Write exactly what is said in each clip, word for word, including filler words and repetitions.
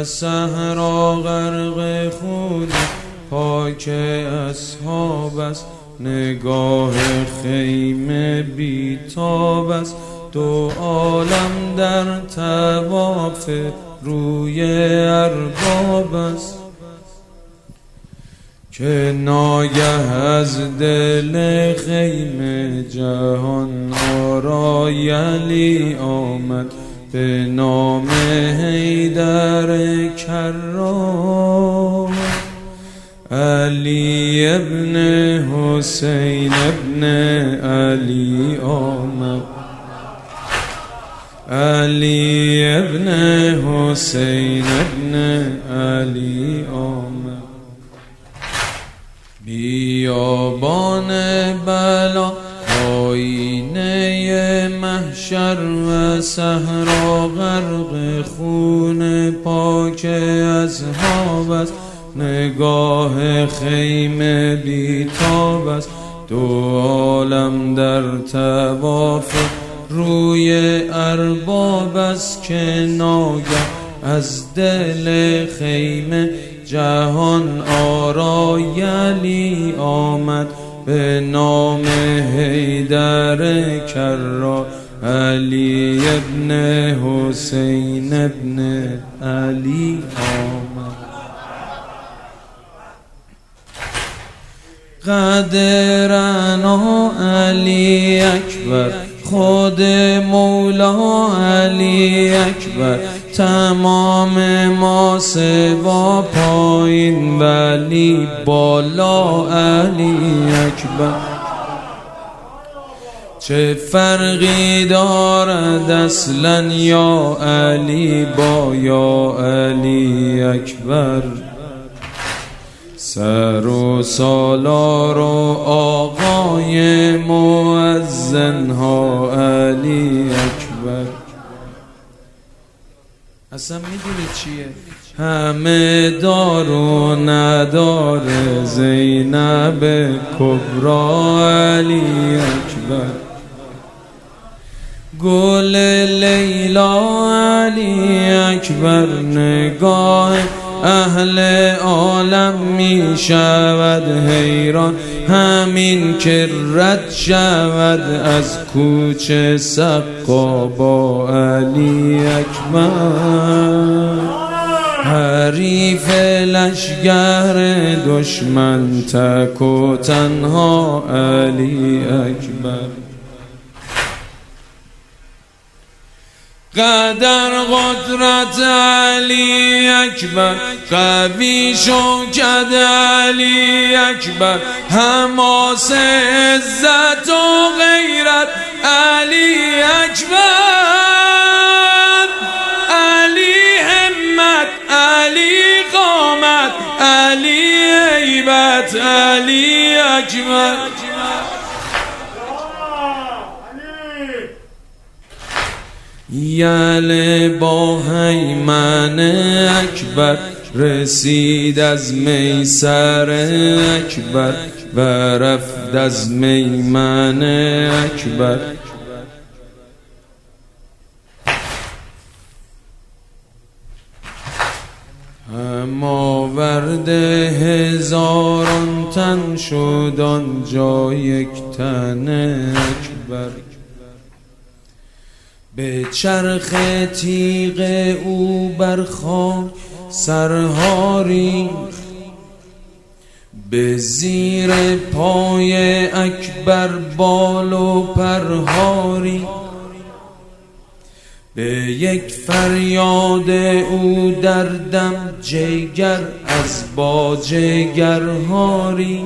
و صحرا غرق خون پاک اصحاب است. نگاه خیمه بیتاب است. دو عالم در طواف روی ارباب است. که ناگه از دل خیمه جهان آرای علی آمد به نام حیدر کرام. علی ابن حسین ابن علی آمد. علی ابن حسین ابن علی آمد. بیابان بلا آینه محشر و صحرا غرق خون پاک اصحاب است. نگاه خیمه بیتاب است. دو عالم در طواف روی ارباب است. که ناگه از دل خیمه جهان آرای علی آمد به نام حیدر کرام. علی ابن حسین ابن علی آمد. قدرنا علی اکبر خود مولا علی اکبر. تمام ما سوا پایین ولی بالا علی اکبر. چه فرقی دارد اصلا یا علی با یا علی اکبر. سر و سالار و آقای مؤذن ها علی اکبر. اصلا میدونی چیه؟ همه دار و ندار زینب کبرا علی اکبر. گل لیلا علی اکبر. نگاه اهل عالم می شود حیران همین که رد شود از کوچه سقا با علی اکبر. حریف لشگر دشمن تک و تنها علی اکبر. قدر قدرت علی اکبر. قوی شوکت علی اکبر. حماس عزت و غیرت علی اکبر. علی همت علی قامت علی هیبت علی اکبر. یله با هیمن اکبر رسید از میسر اکبر و رفت از میمن اکبر. هم آورد هزاران تن شد آنجا یک تن اکبر. به چرخ تیغ او برخاک سرها ریخت. به زیر پای اکبر بال و پرها ریخت. به یک فریاد او در دم جگر از با جگرها ریخت.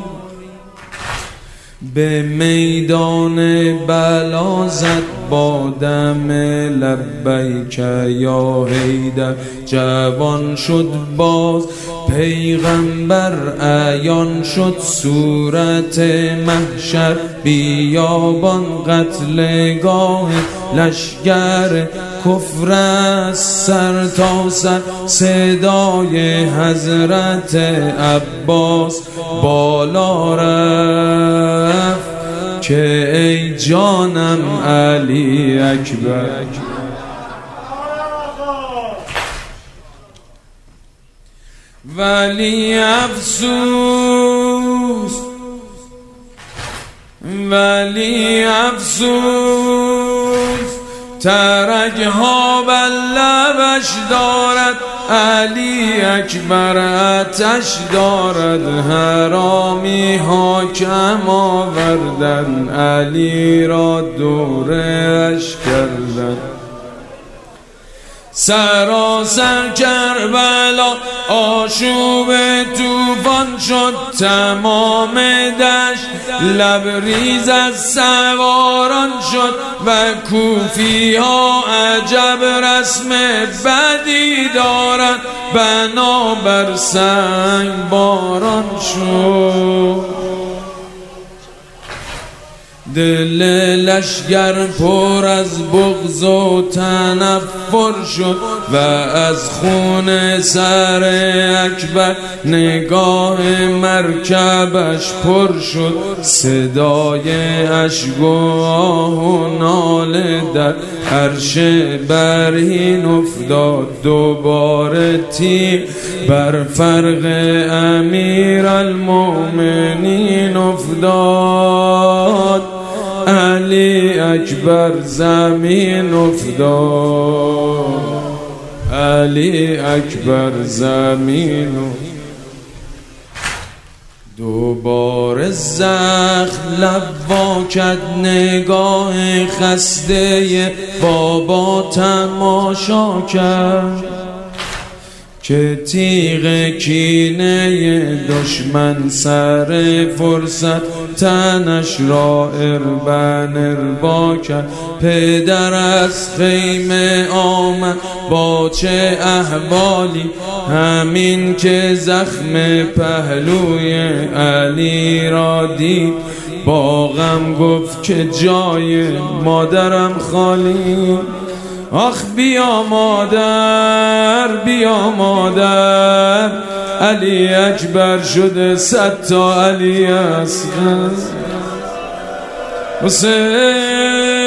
به میدان بلا زد با دم لبیک یا حیدر. جوان شد باز پیغمبر عیان شد صورت محشر. بیابان قتلگاه لشگر کفر از سر تا سر. صدای حضرت عباس بالا رفت که ای جانم علی اکبر. ولی افسوس ولی افسوس ترک ها بر لبش دارد، علی اکبر آتش دارد، حرامی ها کم آوردن، علی را دورش کردن. سراسر کربلا آشوب طوفان شد، تمام دشت لبریز از سواران شد و کوفی ها عجب رسم بدی دارند، بنابر سنگ باران شد. دل لشگر پر از بغض و تنفر شد و از خون سر اکبر نگاه مرکبش پر شد. صدای اشک و آه و ناله در عرش برهین افتاد، دوباره تیر بر فرق امیر المؤمنین افتاد. علی اکبر زمین افتاد، علی اکبر زمین افتاد. دوباره زخم لبا کرد، نگاه خسته بابا تماشا کرد که تیغ کینه دشمن سر فرصت تنش را اربن اربا کرد. پدر از خیمه آمد با چه احوالی، همین که زخم پهلوی علی را دید با غم گفت که جای مادرم خالی. آخ بیا مادر بیا مادر، علی اکبر شده صد تا علی اصغر. حسین